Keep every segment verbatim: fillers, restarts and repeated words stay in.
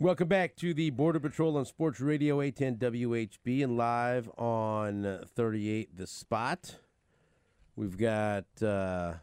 Welcome back to the Border Patrol on Sports Radio eight ten W H B and live on thirty-eight The Spot. We've got uh,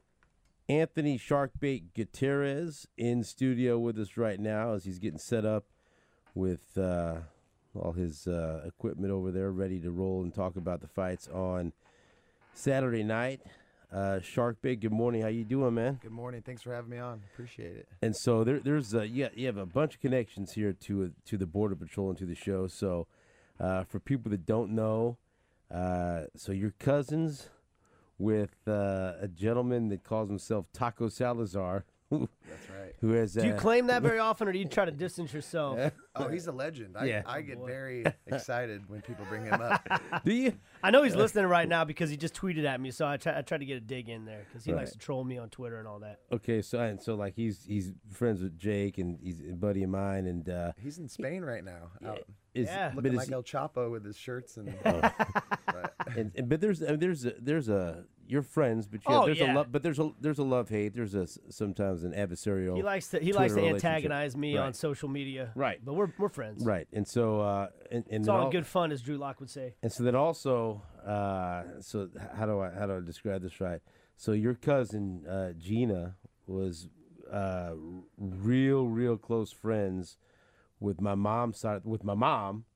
Anthony Sharkbait Gutierrez in studio with us right now as he's getting set up with uh, all his uh, equipment over there, ready to roll and talk about the fights on Saturday night. Uh, Sharkbait, good morning. How you doing, man? Good morning. Thanks for having me on. Appreciate it. And so there, there's uh, yeah, you have a bunch of connections here to uh, to the Border Patrol and to the show. So uh, for people that don't know, uh, so you're cousins with uh, a gentleman that calls himself Taco Salazar. That's right. Who has? Uh, Do you claim that very often, or do you try to distance yourself? Oh, he's a legend. I, Yeah. I get boy. very excited when people bring him up. Do you? I know he's listening right now because he just tweeted at me, so I try, I tried to get a dig in there because he Right. likes to troll me on Twitter and all that. Okay, so and so like he's he's friends with Jake and he's a buddy of mine and uh, He's in Spain right now, out, is Yeah. but looking is like El Chapo with his shirts and. Oh. but, and, and but there's uh, there's a, there's a you're friends, but yeah, Oh, there's yeah. a love, but there's a there's a love hate. There's a s- sometimes an adversarial. He likes to he Twitter likes to relationship. antagonize me on Right. social media. Right. But we're we're friends. Right, and so uh, and, and It's then all al- good fun, as Drew Lock would say. and so then also, uh, so h- how do I how do I describe this right? So your cousin uh, Gina was uh, r- real real close friends with my mom's side with my mom.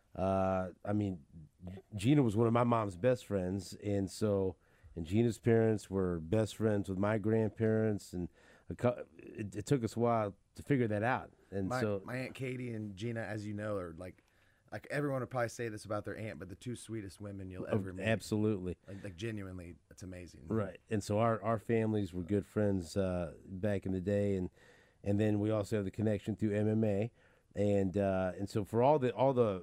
Uh, I mean, Gina was one of my mom's best friends, and so and Gina's parents were best friends with my grandparents, and a cou- it, it took us a while to figure that out. And my, so my Aunt Katie and Gina, as you know, are like, like everyone would probably say this about their aunt, but the two sweetest women you'll oh, ever meet. absolutely. Like, like genuinely, it's amazing. Right, and so our, our families were good friends uh, back in the day, and and then we also have the connection through M M A, and uh, and so for all the all the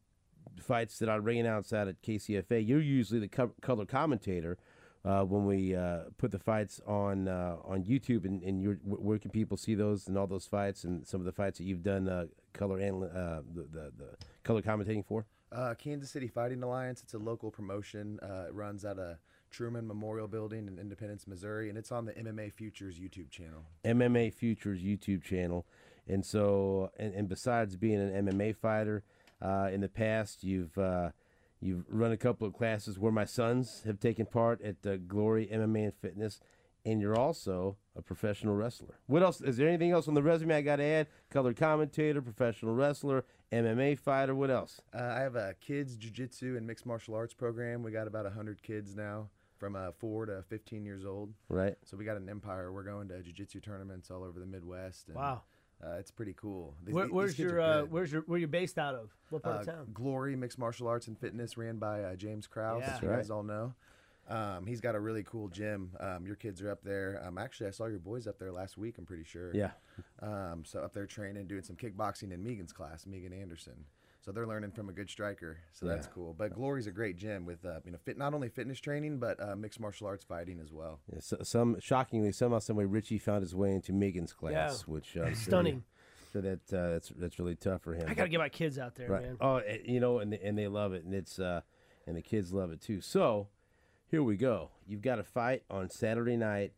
f- fights that I ring outside at K C F A, you're usually the co- color commentator uh, when we uh, put the fights on uh, on YouTube, and, and you're, wh- where can people see those and all those fights and some of the fights that you've done uh, color and uh, the, the the color commentating for? Uh, Kansas City Fighting Alliance. It's a local promotion. Uh, it runs at a Truman Memorial Building in Independence, Missouri, and it's on the M M A Futures YouTube channel. M M A Futures YouTube channel. And so, and, and besides being an M M A fighter, uh, in the past, you've uh, you've run a couple of classes where my sons have taken part at the Glory M M A and Fitness, and you're also a professional wrestler. What else? Is there anything else on the resume I got to add? Color commentator, professional wrestler, M M A fighter. What else? Uh, I have a kids jiu-jitsu and mixed martial arts program. We got about one hundred kids now from uh, four to fifteen years old. Right. So we got an empire. We're going to jiu-jitsu tournaments all over the Midwest. And, Wow. Uh, it's pretty cool. These, Where, these where's kids your are uh, good. where's your where you based out of? What part Uh, of town? Glory Mixed Martial Arts and Fitness, ran by uh, James Krause, Yeah. as you Right. guys all know. Um, he's got a really cool gym. Um, your kids are up there. Um, actually, I saw your boys up there last week, I'm pretty sure. Yeah. Um, so up there training, doing some kickboxing in Megan's class, Megan Anderson. So they're learning from a good striker. So Yeah. that's cool. But Glory's a great gym with uh, you know fit, not only fitness training but uh, mixed martial arts fighting as well. Yeah, so, some shockingly, somehow, some way, Richie found his way into Megan's class, Yeah. which uh, Stunning. So that uh, that's that's really tough for him. I gotta get my kids out there, Right. man. Oh, eh, you know, and they, and they love it, and it's uh, and the kids love it too. So, here we go. You've got a fight on Saturday night.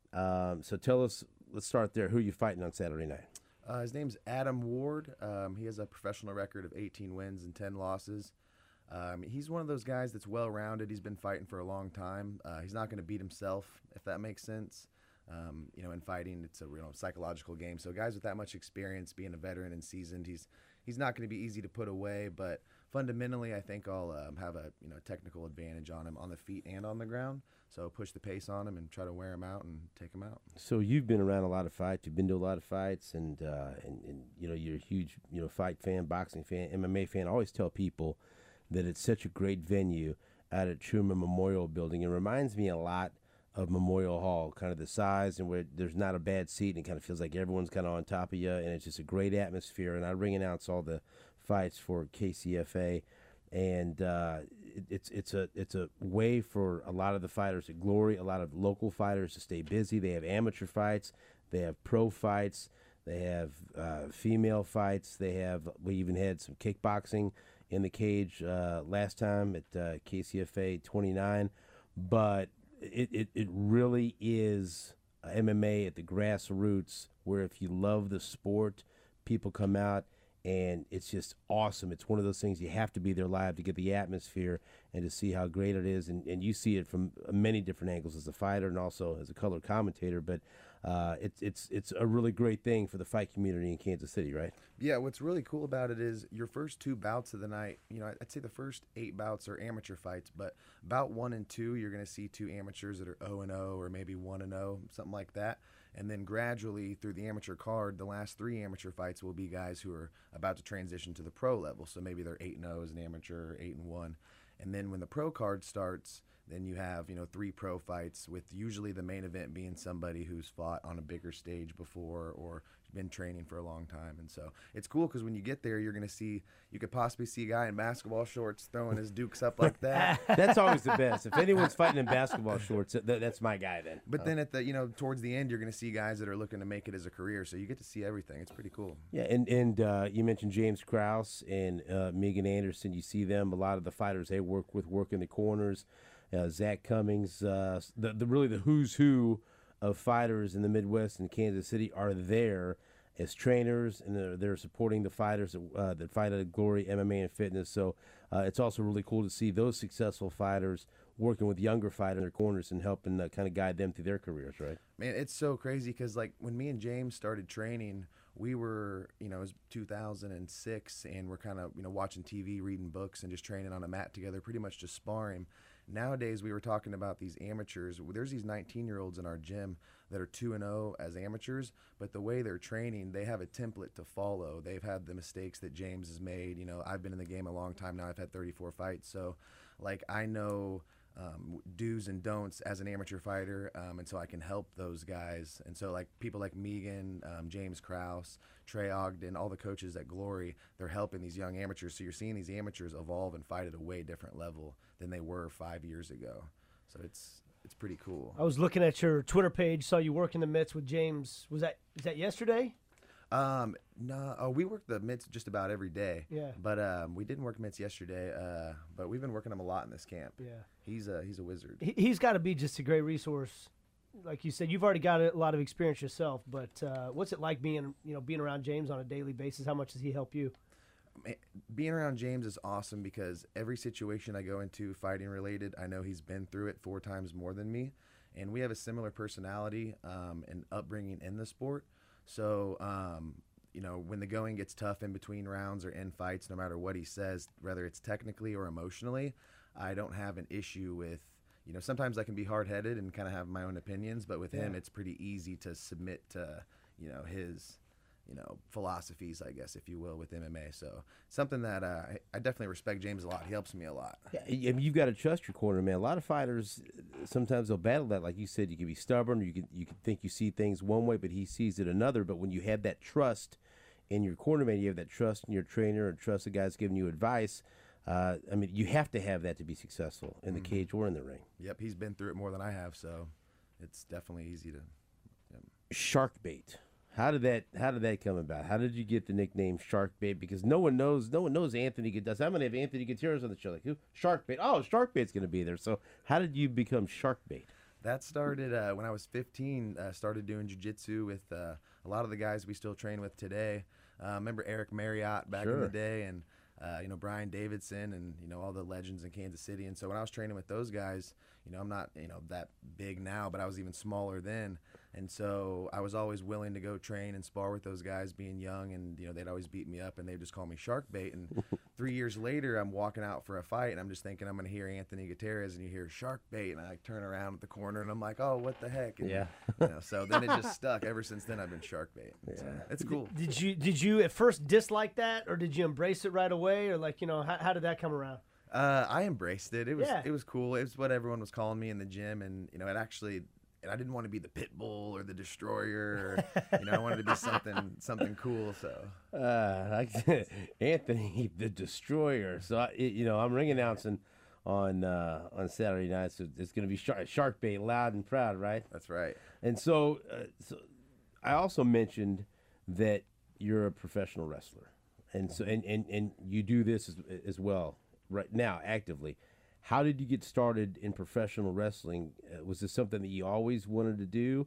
Um, so tell us. Let's start there. Who are you fighting on Saturday night? Uh, his name's Adam Ward. Um, he has a professional record of eighteen wins and ten losses. Um, he's one of those guys that's well-rounded. He's been fighting for a long time. Uh, he's not going to beat himself, if that makes sense. Um, you know, in fighting, it's a real psychological game. So guys with that much experience, being a veteran and seasoned, he's he's not going to be easy to put away. But fundamentally, I think I'll um, have a you know technical advantage on him on the feet and on the ground. So push the pace on him and try to wear him out and take him out. So you've been around a lot of fights. You've been to a lot of fights, and uh, and, and you know you're a huge you know fight fan, boxing fan, M M A fan. I always tell people that it's such a great venue out at Truman Memorial Building. It reminds me a lot of Memorial Hall, kind of the size and where there's not a bad seat, and it kind of feels like everyone's kind of on top of you, and it's just a great atmosphere. And I ring announce all the fights for K C F A, and uh, it, it's it's a it's a way for a lot of the fighters at Glory, a lot of local fighters to stay busy. They have amateur fights, they have pro fights, they have uh, female fights, they have. We even had some kickboxing in the cage uh, last time at uh, K C F A twenty-nine, but it, it, it really is M M A at the grassroots, where if you love the sport, people come out, and it's just awesome. It's one of those things you have to be there live to get the atmosphere and to see how great it is. And, and you see it from many different angles as a fighter and also as a color commentator. But uh, it's it's it's a really great thing for the fight community in Kansas City, right? Yeah, what's really cool about it is your first two bouts of the night, you know, I'd say the first eight bouts are amateur fights, but bout one and two, you're going to see two amateurs that are oh and oh or maybe one and oh, something like that. And then gradually through the amateur card, the last three amateur fights will be guys who are about to transition to the pro level. So maybe they're eight and oh as an amateur, or eight and one. And then when the pro card starts, then you have, you know, three pro fights, with usually the main event being somebody who's fought on a bigger stage before or been training for a long time. And so it's cool because when you get there, you're going to see, you could possibly see a guy in basketball shorts throwing his dukes up like that. That's always the best. If anyone's fighting in basketball shorts, th- that's my guy then. But then at the, you know, towards the end, you're going to see guys that are looking to make it as a career. So you get to see everything. It's pretty cool. Yeah, and, and uh, you mentioned James Krause and uh, Megan Anderson. You see them, a lot of the fighters they work with work in the corners. Uh, Zach Cummings, uh, the, the really the who's who of fighters in the Midwest and Kansas City are there as trainers, and they're, they're supporting the fighters that, uh, that fight at Glory M M A and Fitness. So uh, it's also really cool to see those successful fighters working with younger fighters in their corners and helping uh, kind of guide them through their careers, right? Man, it's so crazy because, like, when me and James started training, we were, you know, it was two thousand six, and we're kind of, you know, watching T V, reading books, and just training on a mat together, pretty much just sparring. Nowadays, we were talking about these amateurs. There's these nineteen-year-olds in our gym that are two and oh as amateurs, but the way they're training, they have a template to follow. They've had the mistakes that James has made. You know, I've been in the game a long time now. I've had thirty-four fights. So, like, I know um, do's and don'ts as an amateur fighter, um, and so I can help those guys. And so, like, people like Megan, um, James Krause, Trey Ogden, all the coaches at Glory, they're helping these young amateurs. So you're seeing these amateurs evolve and fight at a way different level than they were five years ago. So it's it's pretty cool. I was looking at your Twitter page, saw you work in the mitts with James. Was that is that yesterday? Um, no, oh, we work the mitts just about every day. Yeah. But um, we didn't work mitts yesterday. Uh, but we've been working them a lot in this camp. Yeah. He's a he's a wizard. He, he's got to be just a great resource. Like you said, you've already got a lot of experience yourself. But uh, what's it like being you know being around James on a daily basis? How much does he help you? Being around James is awesome because every situation I go into fighting related, I know he's been through it four times more than me, and we have a similar personality um, and upbringing in the sport. So, um, you know, when the going gets tough in between rounds or in fights, no matter what he says, whether it's technically or emotionally, I don't have an issue with, you know, sometimes I can be hard-headed and kind of have my own opinions, but with Yeah. him, it's pretty easy to submit to, you know, his you know, philosophies, I guess, if you will, with M M A. So something that uh, I, I definitely respect James a lot. He helps me a lot. Yeah, I mean, you've got to trust your corner, man. A lot of fighters, sometimes they'll battle that. Like you said, you can be stubborn. You can you can think you see things one way, but he sees it another. But when you have that trust in your corner, man, you have that trust in your trainer and trust the guy's giving you advice. Uh, I mean, you have to have that to be successful in the mm-hmm. cage or in the ring. Yep, he's been through it more than I have, so it's definitely easy to. Yep. Shark bait. How did that? How did that come about? How did you get the nickname Sharkbait? Because no one knows. No one knows Anthony Gutierrez. I'm gonna have Anthony Gutierrez on the show. Like who? Sharkbait. Oh, Sharkbait's gonna be there. So how did you become Sharkbait? That started uh, when I was fifteen. Uh, started doing jiu-jitsu with uh, a lot of the guys we still train with today. Uh, remember Eric Marriott back sure. in the day, and uh, you know Brian Davidson, and you know all the legends in Kansas City. And so when I was training with those guys, you know I'm not you know that big now, but I was even smaller then. And so I was always willing to go train and spar with those guys being young, and you know they'd always beat me up and they'd just call me Sharkbait. And three years later I'm walking out for a fight and I'm just thinking I'm going to hear Anthony Gutierrez, and you hear Sharkbait, and I turn around at the corner and I'm like, oh, what the heck? And, yeah. You know, so then it just stuck. Ever since then I've been Sharkbait. Yeah. So it's cool. Did, did you did you at first dislike that, or did you embrace it right away, or like you know how, how did that come around? Uh, I embraced it. It was yeah. it was cool. It was what everyone was calling me in the gym, and you know it actually. And I didn't want to be the pit bull or the destroyer, or, you know, I wanted to be something something cool. So, uh, like Anthony the Destroyer. So, I, you know, I'm ring announcing on uh, on Saturday night, so it's going to be shark, Sharkbait, loud and proud, right? That's right. And so, uh, so, I also mentioned that you're a professional wrestler, and so and, and, and you do this as, as well right now actively. How did you get started in professional wrestling? Uh, was this something that you always wanted to do?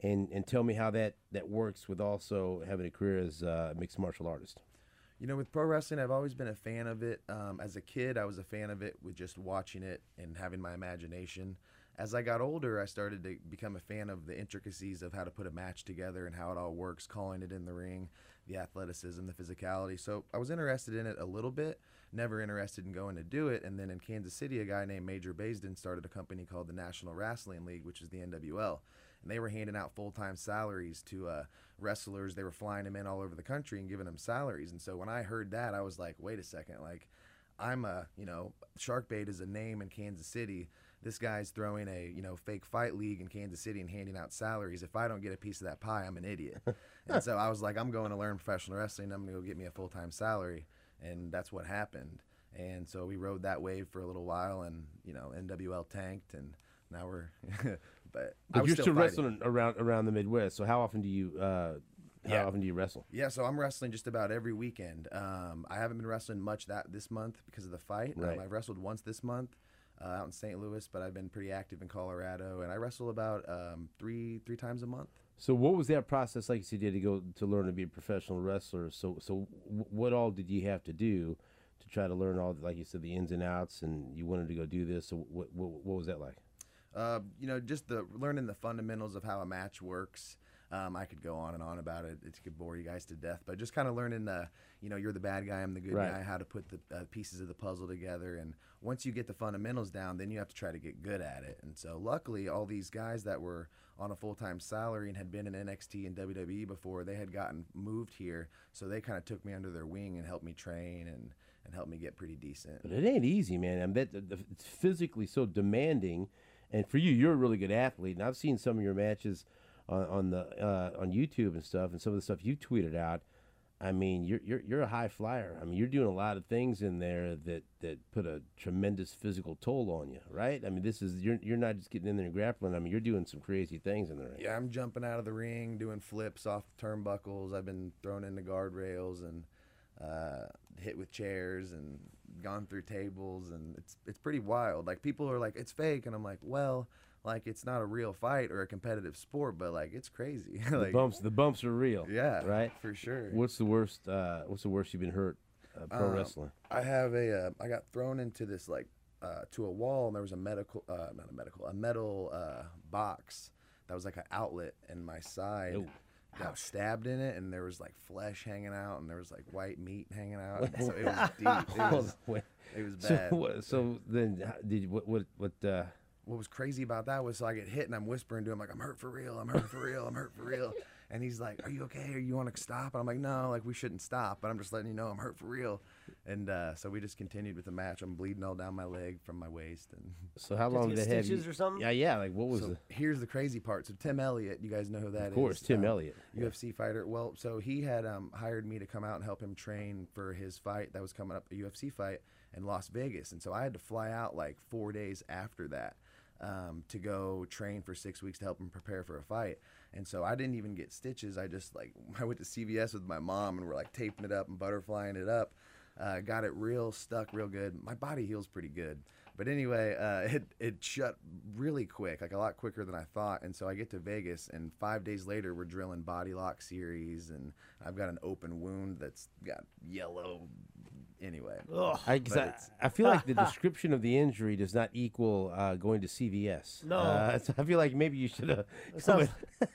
and and tell me how that that works with also having a career as a mixed martial artist. You know, with pro wrestling, I've always been a fan of it. Um, as a kid, I was a fan of it with just watching it and having my imagination. As I got older, I started to become a fan of the intricacies of how to put a match together and how it all works, calling it in the ring, the athleticism, the physicality. So I was interested in it a little bit, never interested in going to do it. And then in Kansas City, a guy named Major Baisden started a company called the National Wrestling League, which is the N W L. And they were handing out full-time salaries to uh, wrestlers. They were flying them in all over the country and giving them salaries. And so when I heard that, I was like, wait a second, like, I'm a, you know, Sharkbait is a name in Kansas City. This guy's throwing a, you know, fake fight league in Kansas City and handing out salaries. If I don't get a piece of that pie, I'm an idiot. And so I was like, I'm going to learn professional wrestling. I'm going to go get me a full-time salary. And that's what happened. And so we rode that wave for a little while, and, you know, N W L tanked, and now we're but, I But was you're still still fighting. wrestling around around the Midwest. So how often do you uh, how Yeah. often do you wrestle? Yeah, so I'm wrestling just about every weekend. Um, I haven't been wrestling much that this month because of the fight. Right. Um, I've wrestled once this month uh, out in Saint Louis, but I've been pretty active in Colorado, and I wrestle about um, three three times a month. So what was that process like you did to go to learn to be a professional wrestler? So so w- what all did you have to do to try to learn all, like you said, the ins and outs, and you wanted to go do this? So what what, what was that like? Uh, you know, just the learning the fundamentals of how a match works. Um, I could go on and on about it. It could bore you guys to death, but just kind of learning the, you know, you're the bad guy, I'm the good Right. guy, how to put the uh, pieces of the puzzle together. And once you get the fundamentals down, then you have to try to get good at it. And so luckily, all these guys that were on a full-time salary and had been in N X T and W W E before, they had gotten moved here. So they kind of took me under their wing and helped me train and, and helped me get pretty decent. But it ain't easy, man. I bet the- the- it's physically so demanding, and for you, you're a really good athlete. And I've seen some of your matches on, on the uh, on YouTube and stuff, and some of the stuff you tweeted out. I mean, you're you're you're a high flyer. I mean, you're doing a lot of things in there that, that put a tremendous physical toll on you, right? I mean, this is you're you're not just getting in there and grappling. I mean, you're doing some crazy things in the ring. Yeah, I'm jumping out of the ring, doing flips off turnbuckles. I've been thrown into guardrails and uh, hit with chairs and gone through tables, and it's it's pretty wild. Like, people are like, it's fake, and I'm like, well, like, it's not a real fight or a competitive sport, but like, it's crazy. The like, bumps, the bumps are real. yeah, right. for sure. What's the worst? Uh, what's the worst you've been hurt uh, pro Um, wrestling? I have a, uh, I got thrown into this, like, uh, to a wall, and there was a medical, uh, not a medical, a metal uh, box that was like an outlet, and my side Ooh. got stabbed in it, and there was like flesh hanging out, and there was like white meat hanging out. So it was deep. It was, Wait, it was so, bad. what- so then, how- did you, what what what? Uh, What was crazy about that was, so I get hit, and I'm whispering to him like, I'm hurt for real, I'm hurt for real, I'm hurt for real. And he's like, are you okay? Or you want to stop? And I'm like, no, like, we shouldn't stop, but I'm just letting you know I'm hurt for real. And uh, so we just continued with the match. I'm bleeding all down my leg from my waist. And so how Did you long get did that have you? stitches or something? Yeah, yeah. Like what was so the? here's the crazy part. So Tim Elliott, you guys know who that is? Of course, Tim Um, Elliott. U F C fighter. Well, so he had um, hired me to come out and help him train for his fight that was coming up, a U F C fight in Las Vegas. And so I had to fly out like four days after that um, to go train for six weeks to help him prepare for a fight. And so I didn't even get stitches. I just like, I went to C V S with my mom, and we're like taping it up and butterflying it up. Uh, got it real stuck real good. My body heals pretty good. But anyway, uh, it, it shut really quick, like a lot quicker than I thought. And so I get to Vegas, and five days later, we're drilling body lock series, and I've got an open wound that's got yellow. Anyway, Ugh. I, 'cause But I, it's- I feel like the description of the injury does not equal uh, going to C V S. No. uh, so I feel like maybe you should have. sounds-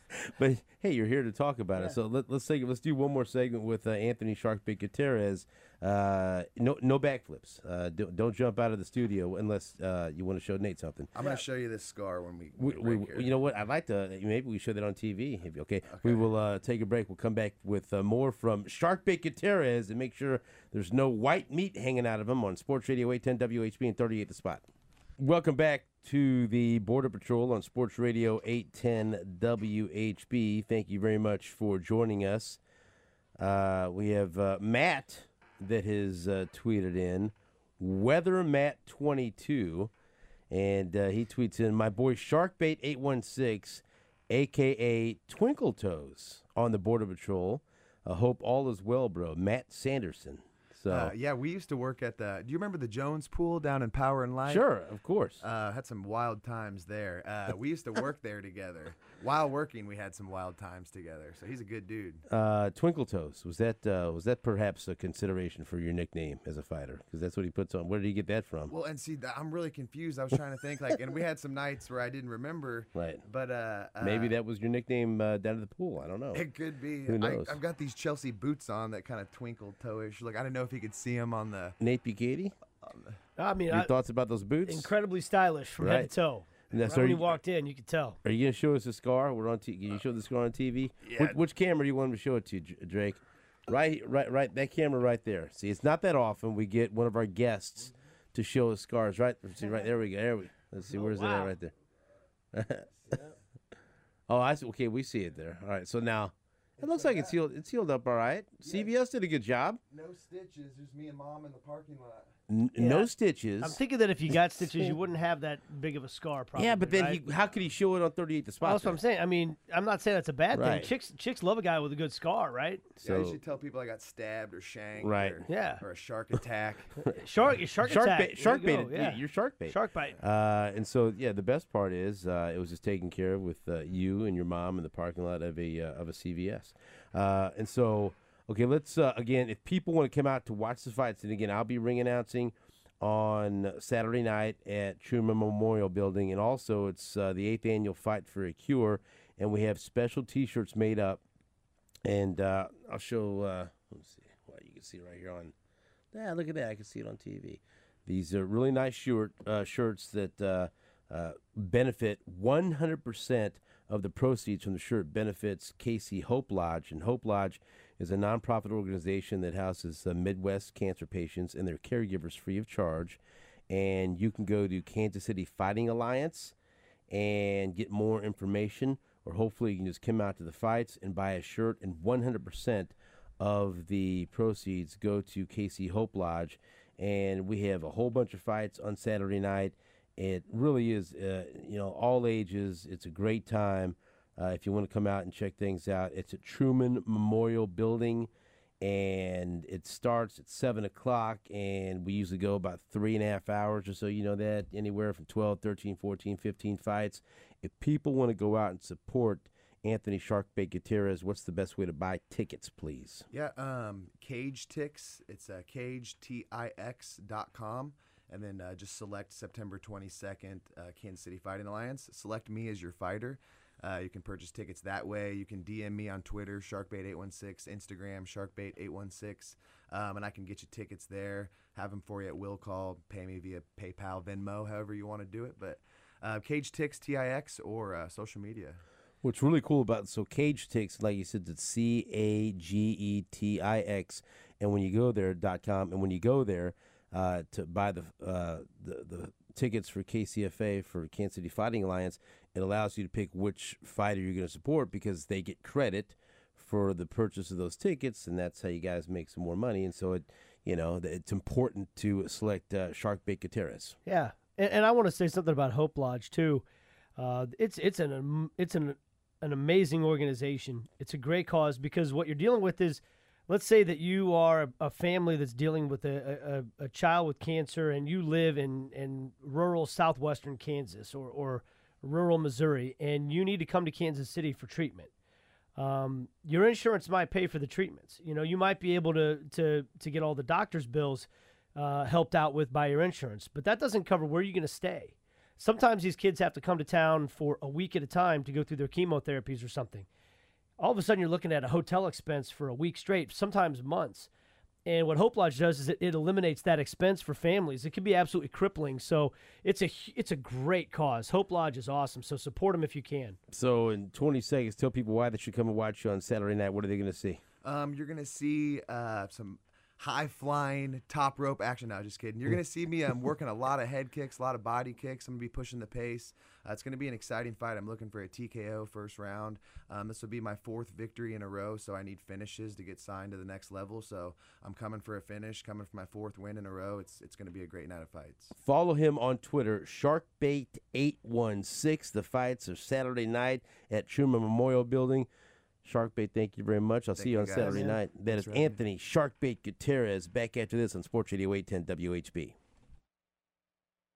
But hey, you're here to talk about Yeah. it, so let, let's take let's do one more segment with uh, Anthony Sharkbait Gutierrez. Uh, no no backflips. Uh, don't, don't jump out of the studio unless uh, you want to show Nate something. I'm going to show you this scar when we, when We, we we, break here. you know what? I'd like to. Maybe we show that on T V. If, okay. We will uh, take a break. We'll come back with uh, more from Sharkbait Gutierrez and make sure there's no white meat hanging out of him on Sports Radio eight ten W H B and thirty-eight The Spot. Welcome back to the Border Patrol on Sports Radio eight ten W H B. Thank you very much for joining us. Uh, we have uh, Matt that has uh, tweeted in, Weather Matt twenty-two. And uh, he tweets in, my boy Sharkbait eight one six, a k a. Twinkle Toes, on the Border Patrol. I hope all is well, bro. Matt Sanderson. So Uh, yeah, we used to work at the. Do you remember the Jones Pool down in Power and Light? sure, of course. Uh, had some wild times there. Uh, we used to work there together. While working, we had some wild times together. So he's a good dude. Uh, Twinkle Toes, was that uh, was that perhaps a consideration for your nickname as a fighter? Because that's what he puts on. Where did he get that from? Well, and see, th- I'm really confused. I was trying to think, like, and we had some nights where I didn't remember. Right. But uh, uh, Maybe that was your nickname uh, down at the pool. I don't know. It could be. Who knows? I, I've got these Chelsea boots on that kind of twinkle toe-ish. Like, I don't know if you could see them on the. Nate Bucati, I mean, your I, thoughts about those boots? incredibly stylish from Right. head to toe. And that's- Right so when you- you walked in, you could tell. Are you going to show us the scar? We're on. T- can you show the scar on T V? Yeah. Which, which camera do you want me to show it to, J- Drake? Right, right, right. That camera right there. See, it's not that often we get one of our guests to show us scars. Right, see, right there we go. There we. Let's see, Oh, where's wow. that at right there? Oh, I see. Okay, we see it there. All right, so now it looks like it's healed. It's healed up all right. C V S did a good job. No stitches. There's me and mom in the parking lot. N- Yeah. No stitches. I'm thinking that if you got stitches, you wouldn't have that big of a scar. Probably. yeah, but then right? he, how could he show it on thirty-eight the spot? Well, that's what I'm saying. I mean, I'm not saying that's a bad Right. thing. Chicks, chicks love a guy with a good scar, right? Yeah, I So usually tell people I got stabbed or shanked. Right. Or, Yeah. Or a shark attack. Shark, shark, shark attack. bait. There Shark you bait. go, it- Yeah. You're shark bait. Shark bite. Uh, and so, yeah, the best part is uh, it was just taken care of with uh, you and your mom in the parking lot of a uh, of a C V S. Uh, and so, okay, let's uh, again, if people want to come out to watch the fights, and again, I'll be ring announcing on Saturday night at Truman Memorial Building, and also it's uh, the eighth annual Fight for a Cure, and we have special T-shirts made up, and uh, I'll show. Uh, let's see, well, you can see right here on. Yeah, look at that! I can see it on T V. These are really nice shirt uh, shirts that uh, uh, benefit one hundred percent of the proceeds from the shirt benefits K C Hope Lodge, and Hope Lodge is a nonprofit organization that houses uh, Midwest cancer patients and their caregivers free of charge. And you can go to Kansas City Fighting Alliance and get more information, or hopefully you can just come out to the fights and buy a shirt, and one hundred percent of the proceeds go to K C Hope Lodge. And we have a whole bunch of fights on Saturday night. It really is, uh, you know, all ages. It's a great time. Uh, if you want to come out and check things out, it's at Truman Memorial Building, and it starts at seven o'clock, and we usually go about three and a half hours or so, you know that, anywhere from twelve, thirteen, fourteen, fifteen fights. If people want to go out and support Anthony Sharkbait Gutierrez, what's the best way to buy tickets, please? Yeah, um, Cage Tix. It's uh, cage tix dot com. And then uh, just select September twenty-second, uh, Kansas City Fighting Alliance. Select me as your fighter. Uh, you can purchase tickets that way. You can D M me on Twitter, Sharkbait eight one six, Instagram, Sharkbait eight one six, um, and I can get you tickets there, have them for you at will call, pay me via PayPal, Venmo, however you want to do it. But uh, Cage Tix, T I X, or uh, social media. What's really cool about so Cage Tix, like you said, it's C A G E T I X, and when you go there dot com, and when you go there uh, to buy the, uh, the the tickets for K C F A for Kansas City Fighting Alliance, it allows you to pick which fighter you're going to support because they get credit for the purchase of those tickets, and that's how you guys make some more money. And so it, you know, it's important to select uh, Sharkbait Gutierrez. Yeah, and, and I want to say something about Hope Lodge too. Uh, it's it's an am- it's an an amazing organization. It's a great cause because what you're dealing with is, let's say that you are a, a family that's dealing with a, a, a child with cancer, and you live in, in rural southwestern Kansas or, or rural Missouri, and you need to come to Kansas City for treatment. Um, your insurance might pay for the treatments. You know, you might be able to to to get all the doctor's bills uh, helped out with by your insurance, but that doesn't cover where you're going to stay. Sometimes these kids have to come to town for a week at a time to go through their chemotherapies or something. All of a sudden, you're looking at a hotel expense for a week straight, sometimes months. And what Hope Lodge does is it, it eliminates that expense for families. It can be absolutely crippling. So it's a it's a great cause. Hope Lodge is awesome. So support them if you can. So in twenty seconds, tell people why they should come and watch you on Saturday night. What are they going to see? Um, you're going to see uh, some high-flying top rope action. No, just kidding. You're going to see me um, working a lot of head kicks, a lot of body kicks. I'm going to be pushing the pace. Uh, it's going to be an exciting fight. I'm looking for a T K O first round. Um, this will be my fourth victory in a row, so I need finishes to get signed to the next level. So I'm coming for a finish, coming for my fourth win in a row. It's it's going to be a great night of fights. Follow him on Twitter, Sharkbait eight one six. The fights are Saturday night at Truman Memorial Building. Sharkbait, thank you very much. I'll Thank see you you, on guys. Saturday Yeah. night. That Thanks is for having me. Anthony Sharkbait Gutierrez. Back after this on Sports Radio eight ten W H B.